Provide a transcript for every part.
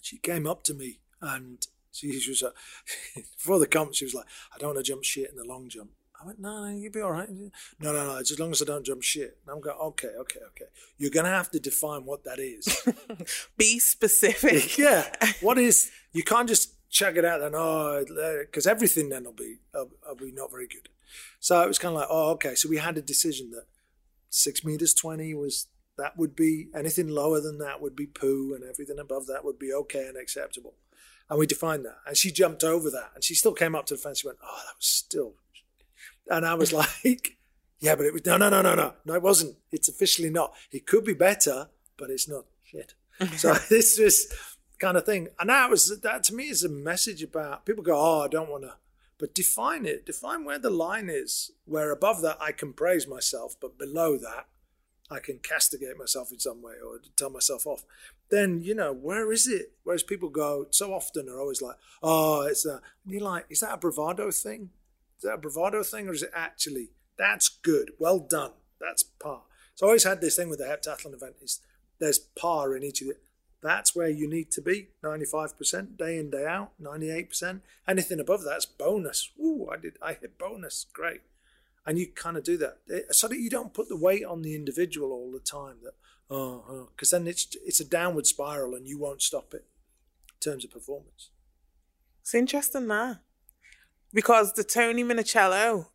she came up to me and she was before the comp, she was like, I don't want to jump shit in the long jump. I went, no, you'll be all right. No, it's as long as I don't jump shit. And I'm going, okay. You're going to have to define what that is. Be specific. Yeah. What is, you can't just chuck it out then, because everything then will be not very good. So it was kind of like, okay. So we had a decision that 6 meters 20 would be, anything lower than that would be poo, and everything above that would be okay and acceptable. And we defined that. And she jumped over that. And she still came up to the fence. She went, that was still. And I was like, yeah, but it was, no, it wasn't. It's officially not. It could be better, but it's not shit. So this was kind of thing. And that to me is a message about, people go, I don't want to, but define it. Define where the line is, where above that I can praise myself, but below that I can castigate myself in some way or tell myself off. Then, where is it? Whereas people go, so often are always like, it's that. And you're like, is that a bravado thing? Is that a bravado thing, or is it actually, that's good, well done, that's par? So I always had this thing with the heptathlon event, is there's par in each of it. That's where you need to be, 95%, day in, day out, 98%. Anything above that's bonus. Ooh, I hit bonus, great. And you kind of do that, so that you don't put the weight on the individual all the time, that because then it's a downward spiral and you won't stop it in terms of performance. It's interesting that. Because the Tony Minicello,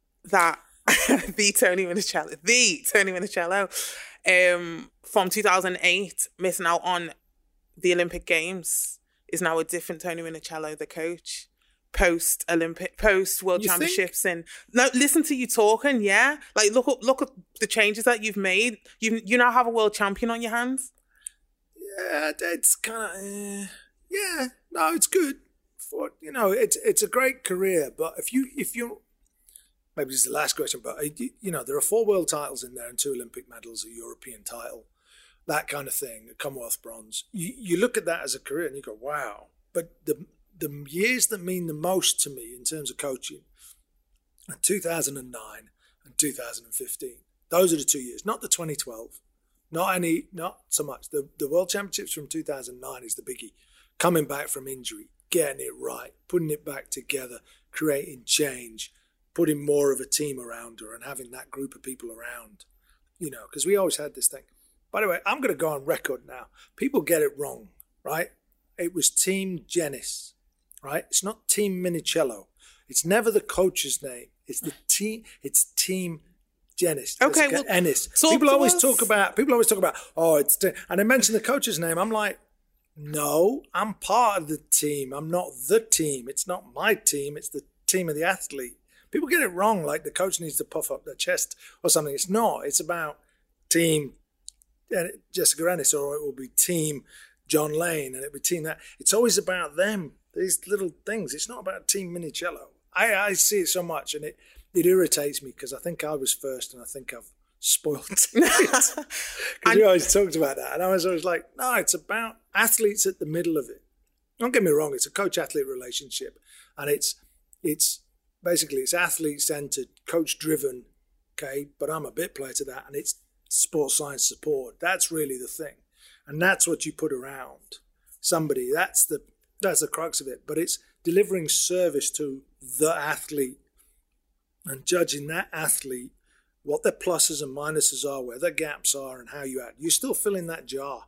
the Tony Minicello, from 2008, missing out on the Olympic Games, is now a different Tony Minicello, the coach, post-Olympic, post-World Championships. And no, listen to you talking, yeah? Like, look at the changes that you've made. You now have a world champion on your hands. Yeah, it's kind of, it's good. It's a great career, but if you maybe this is the last question, but there are 4 world titles in there and 2 Olympic medals, a European title, that kind of thing, a Commonwealth bronze. You look at that as a career and you go, wow. But the years that mean the most to me in terms of coaching are 2009 and 2015. Those are the 2 years, not the 2012, not so much. The World Championships from 2009 is the biggie. Coming back from injury, getting it right, putting it back together, creating change, putting more of a team around her and having that group of people around, because we always had this thing. By the way, I'm going to go on record now. People get it wrong, right? It was Team Genis, right? It's not Team Minicello. It's never the coach's name. It's the team. It's Team Genis. Okay, well, Ennis. People always talk about, and they mention the coach's name. I'm like, no, I'm part of the team. I'm not the team. It's not my team. It's the team of the athlete. People get it wrong, like the coach needs to puff up their chest or something. It's not. It's about Team Jessica Ennis, or it will be Team John Lane, and it'll be Team that. It's always about them, these little things. It's not about Team Minicello. I see it so much, and it irritates me because I think I was first, and I think I've spoiled it. Because we always talked about that, and I was always like, no, it's about athletes at the middle of it. Don't get me wrong, it's a coach-athlete relationship, and it's basically it's athlete-centered, coach-driven, okay, but I'm a bit player to that, and it's sports science support. That's really the thing, and that's what you put around somebody. That's the crux of it, but it's delivering service to the athlete and judging that athlete, what their pluses and minuses are, where their gaps are, and how you act. You're still filling that jar.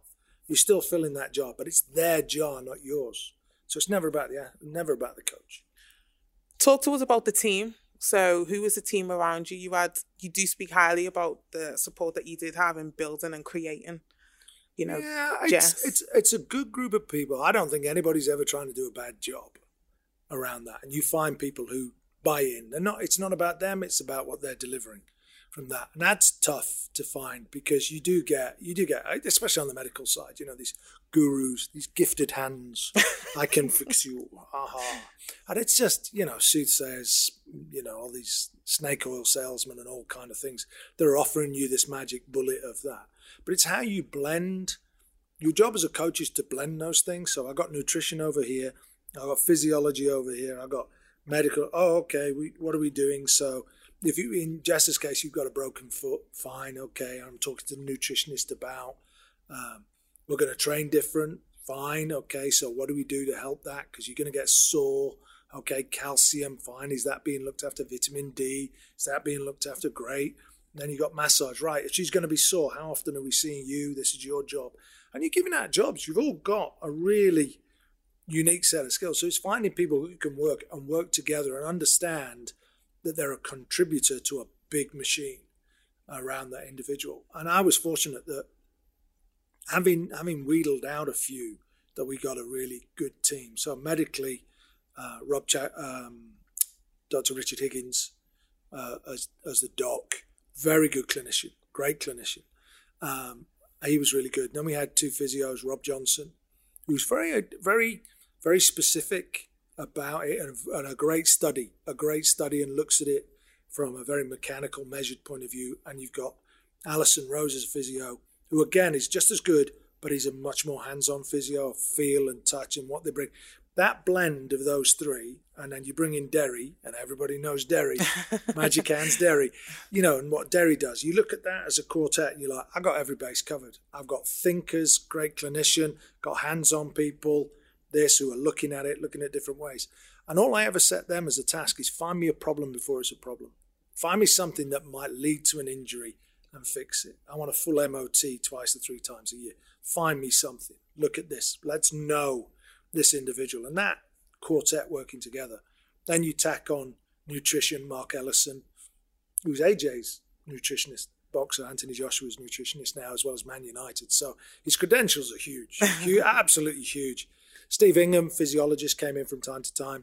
But it's their jar, not yours. So it's never about the coach. Talk to us about the team. So who was the team around you? You do speak highly about the support that you did have in building and creating. It's a good group of people. I don't think anybody's ever trying to do a bad job around that. And you find people who buy in. It's not about them. It's about what they're delivering from that. And that's tough to find because you do get, especially on the medical side, these gurus, these gifted hands, I can fix you, aha. And it's just, soothsayers, all these snake oil salesmen and all kind of things. They're offering you this magic bullet of that. But it's how you blend. Your job as a coach is to blend those things. So I got nutrition over here. I got physiology over here. I got medical. Oh, okay. What are we doing? So if you, in Jess's case, you've got a broken foot, fine, okay. I'm talking to the nutritionist about. We're going to train different. fine. Okay, so what do we do to help that? Because you're going to get sore. Okay, calcium, fine. Is that being looked after? Vitamin D, is that being looked after? Great. And then you got massage, right? If she's going to be sore, how often are we seeing you? This is your job. And you're giving out jobs. You've all got a really unique set of skills. So it's finding people who can work together and understand that they're a contributor to a big machine around that individual. And I was fortunate that having wheedled out a few, that we got a really good team. So medically, Dr. Richard Higgins as the doc, very good clinician, great clinician. He was really good. Then we had 2 physios, Rob Johnson, who was very, very, very specific about it, and a great study, and looks at it from a very mechanical, measured point of view. And you've got Alison Rose as a physio, who again is just as good, but he's a much more hands-on physio, feel and touch and what they bring. That blend of those 3, and then you bring in Derry, and everybody knows Derry, Magic Hands Derry, and what Derry does. You look at that as a quartet, and you're like, I got every base covered. I've got thinkers, great clinician, got hands-on people, who are looking at it, looking at different ways. And all I ever set them as a task is find me a problem before it's a problem. Find me something that might lead to an injury and fix it. I want a full MOT 2 to 3 times a year. Find me something. Look at this. Let's know this individual, and that quartet working together. Then you tack on nutrition, Mark Ellison, who's AJ's nutritionist, boxer. Anthony Joshua's nutritionist now, as well as Man United. So his credentials are huge, absolutely huge. Steve Ingham, physiologist, came in from time to time.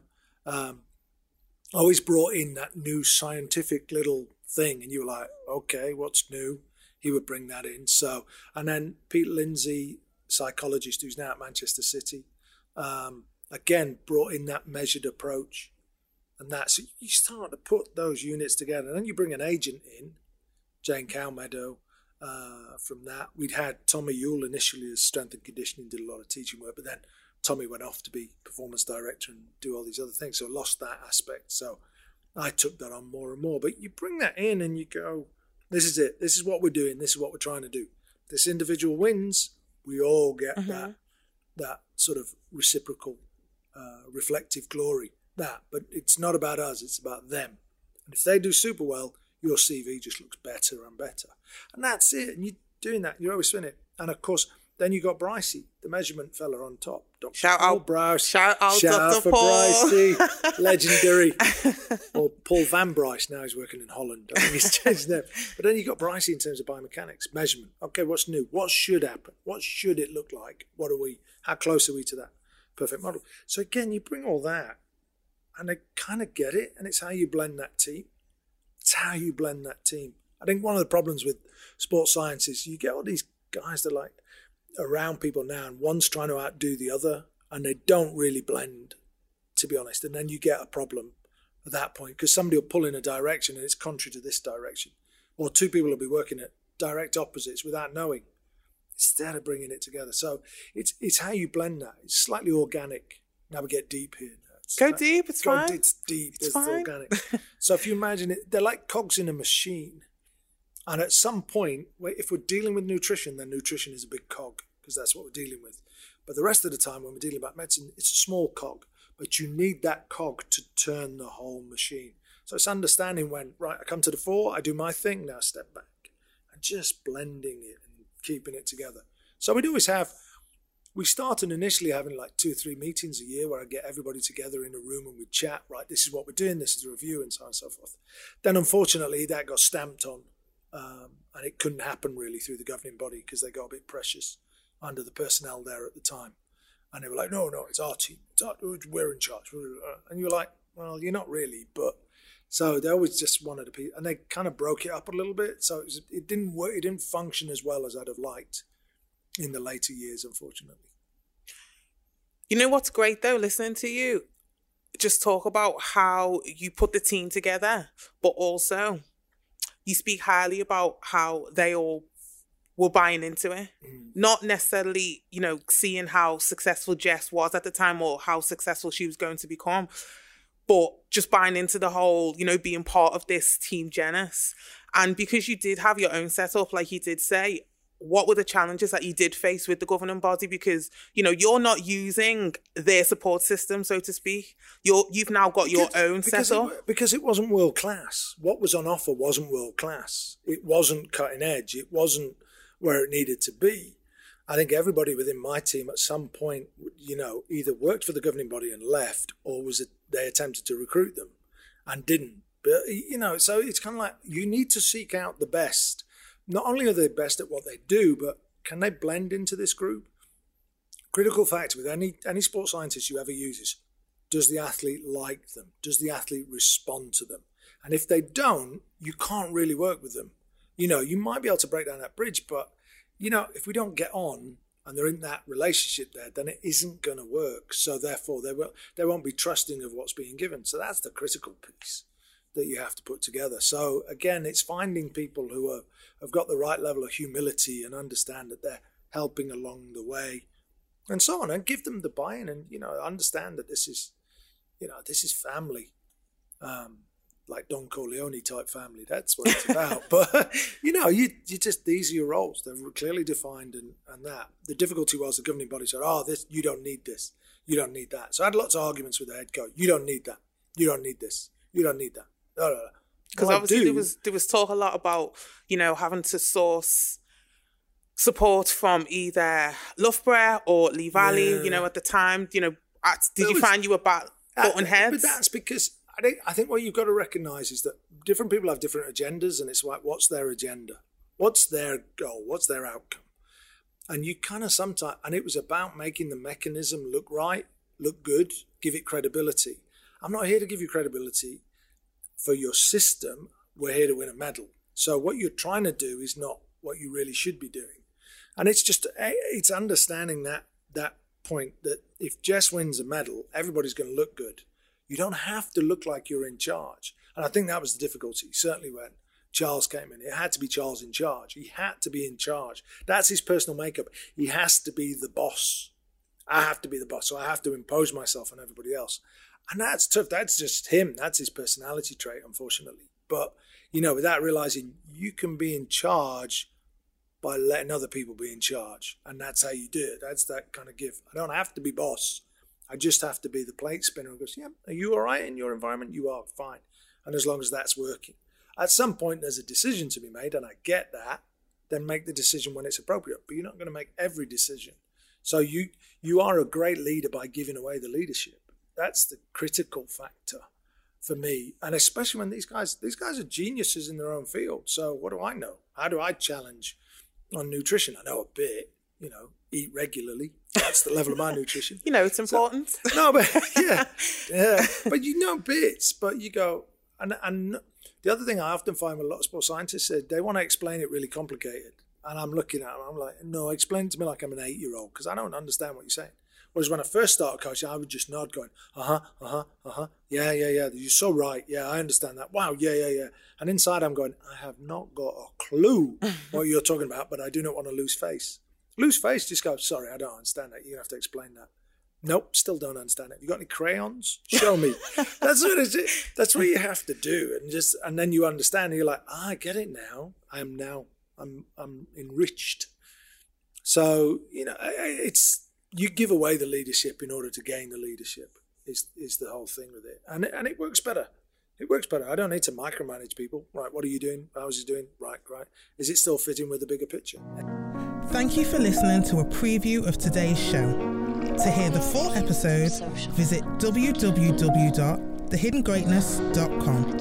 Always brought in that new scientific little thing, and you were like, okay, what's new? He would bring that in. So, and then Pete Lindsay, psychologist, who's now at Manchester City, again brought in that measured approach, and so you start to put those units together, and then you bring an agent in, Jane Calmedo. From that, we'd had Tommy Yule initially as strength and conditioning, did a lot of teaching work, but then Tommy went off to be performance director and do all these other things, so lost that aspect. So I took that on more and more. But you bring that in and you go, this is it. This is what we're doing. This is what we're trying to do. This individual wins. We all get that sort of reciprocal, reflective glory. But it's not about us. It's about them. And if they do super well, your CV just looks better and better. And that's it. And you're doing that. You're always doing it. And of course, then you got Brycey, the measurement fella on top. Dr. Shout Paul out, Bryce. Shout out, Dr. for Paul. Brycey, legendary. Or Paul Van Bryce, now he's working in Holland. I think he's changed his name. But then you got Brycey in terms of biomechanics, measurement. Okay, what's new? What should happen? What should it look like? How close are we to that perfect model? So again, you bring all that, and they kind of get it, and it's how you blend that team. I think one of the problems with sports science is you get all these guys that are like around people now, and one's trying to outdo the other, and they don't really blend, to be honest. And then you get a problem at that point, because somebody will pull in a direction and it's contrary to this direction, or 2 people will be working at direct opposites without knowing, instead of bringing it together. So it's how you blend that. It's slightly organic. Now we get deep here. Go deep, it's fine. It's deep, it's fine. Organic. So if you imagine it, they're like cogs in a machine. And at some point, if we're dealing with nutrition, then nutrition is a big cog, because that's what we're dealing with. But the rest of the time, when we're dealing about medicine, it's a small cog. But you need that cog to turn the whole machine. So it's understanding when, right, I come to the fore, I do my thing, now step back. And just blending it and keeping it together. So we started initially having like 2 or 3 meetings a year where I get everybody together in a room and we'd chat, right, this is what we're doing, this is the review, and so on and so forth. Then unfortunately that got stamped on, and it couldn't happen really through the governing body, because they got a bit precious under the personnel there at the time. And they were like, no, it's our team, we're in charge. And you're like, well, you're not really, but... So they always just wanted to be, and they kind of broke it up a little bit. So it didn't work. It didn't function as well as I'd have liked in the later years, unfortunately. You know what's great though, listening to you, just talk about how you put the team together, but also you speak highly about how they all were buying into it. Not necessarily, seeing how successful Jess was at the time or how successful she was going to become, but just buying into the whole, being part of this Team Genus. And because you did have your own setup, like you did say, what were the challenges that you did face with the governing body? Because, you're not using their support system, so to speak. You've now got your own setup. Because it wasn't world class. What was on offer wasn't world class. It wasn't cutting edge. It wasn't where it needed to be. I think everybody within my team at some point, either worked for the governing body and left, or they attempted to recruit them and didn't. But, so it's kind of like you need to seek out the best. Not only are they best at what they do, but can they blend into this group? Critical factor with any sports scientist you ever use is, does the athlete like them? Does the athlete respond to them? And if they don't, you can't really work with them. You might be able to break down that bridge, but, if we don't get on and they're in that relationship there, then it isn't going to work. So therefore, they won't be trusting of what's being given. So that's the critical piece that you have to put together. So again, it's finding people who have got the right level of humility and understand that they're helping along the way and so on, and give them the buy-in and, understand that this is family, like Don Corleone type family. That's what it's about. But, you just, these are your roles. They're clearly defined and that. The difficulty was the governing body said, you don't need this. You don't need that. So I had lots of arguments with the head coach. You don't need that. You don't need this. You don't need that. No. Because obviously there was talk a lot about, having to source support from either Loughborough or Lee Valley, at the time. Did you find you were button heads? But that's because I think what you've got to recognise is that different people have different agendas, and it's like, what's their agenda? What's their goal? What's their outcome? And you kind of sometimes, and it was about making the mechanism look right, look good, give it credibility. I'm not here to give you credibility for your system. We're here to win a medal. So what you're trying to do is not what you really should be doing. And it's understanding that point that if Jess wins a medal, everybody's going to look good. You don't have to look like you're in charge. And I think that was the difficulty, certainly when Charles came in. It had to be Charles in charge. He had to be in charge. That's his personal makeup. He has to be the boss. I have to be the boss, so I have to impose myself on everybody else. And that's tough. That's just him. That's his personality trait, unfortunately. But, without realizing you can be in charge by letting other people be in charge. And that's how you do it. That's that kind of give. I don't have to be boss. I just have to be the plate spinner who goes, yeah, are you all right in your environment? You are, fine. And as long as that's working. At some point, there's a decision to be made, and I get that. Then make the decision when it's appropriate. But you're not going to make every decision. So you are a great leader by giving away the leadership. That's the critical factor for me. And especially when these guys are geniuses in their own field. So what do I know? How do I challenge on nutrition? I know a bit, eat regularly. That's the level of my nutrition. It's important. So, no, but yeah. But bits, but you go, and the other thing I often find with a lot of sports scientists is they want to explain it really complicated. And I'm looking at them, I'm like, no, explain it to me like I'm an 8-year-old, because I don't understand what you're saying. Whereas when I first started coaching, I would just nod going, yeah, you're so right. Yeah, I understand that. Wow, yeah. And inside I'm going, I have not got a clue what you're talking about, but I do not want to lose face. Lose face, just go, sorry, I don't understand that. You're going to have to explain that. Nope, still don't understand it. You got any crayons? Show me. That's what you have to do. And then you understand, and you're like, I get it now. I'm enriched. So, it's, you give away the leadership in order to gain the leadership is the whole thing with it. And it works better. It works better. I don't need to micromanage people. Right, what are you doing? How's he doing? Right. Is it still fitting with the bigger picture? Thank you for listening to a preview of today's show. To hear the full episode, visit www.thehiddengreatness.com.